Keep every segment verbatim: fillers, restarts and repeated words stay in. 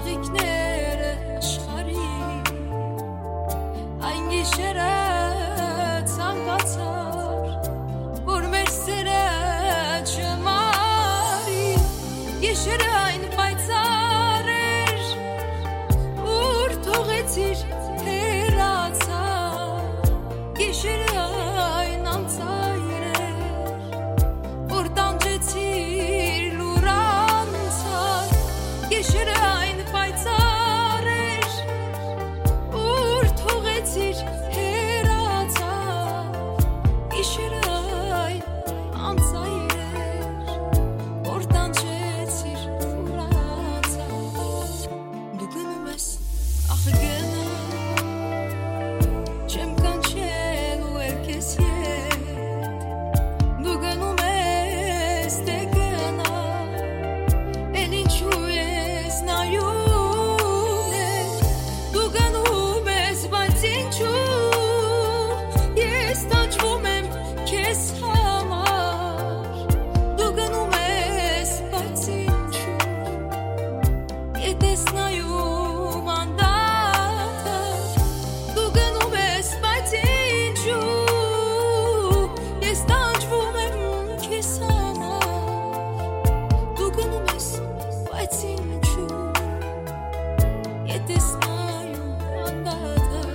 ծաղիկները աշխարհի այն գիշերը ցանկացար որ մեր սերը չմարի գիշերը այն պայծառ էր որ թողեցիր հեռացար գիշերը այն անցայր էր որ տանջեցիր լուրանցար գիշերը այն պայծառ էր որ թողեցիր հեռացար գիշերը այն անցայր էր որ տանջեցիր լուրանցար դու գնում ես ախ գնա չեմ կանչել ու երկես ետ դու գնում ես դե գնա էլ ինչու ես նայում ես դու գնում ես բայց ինչու ես տանջվում եմ քեզ համար դու գնում ես բայց ինչու ետ ես նայում անդադար դու գնում ես բայց ինչու ես տանջվում եմ քեզ համար դու գնում ես բայց ինչու ետ ես նայում անդադար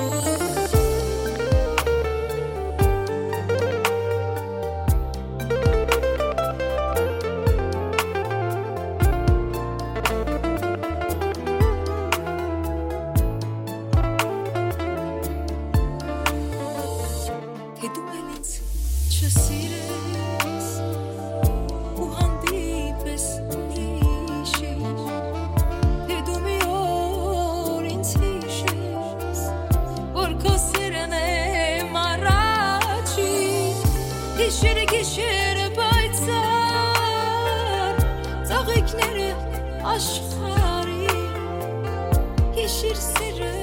Թե դու էլ ինձ չսիրես ու հանդիպես ուրիշի Թե դու մի օր ինձ հիշես որ քո սերն եմ առաջի Գիշերը գիշերը պայծառ ծաղիկները աշխարհի Հիշիր սերը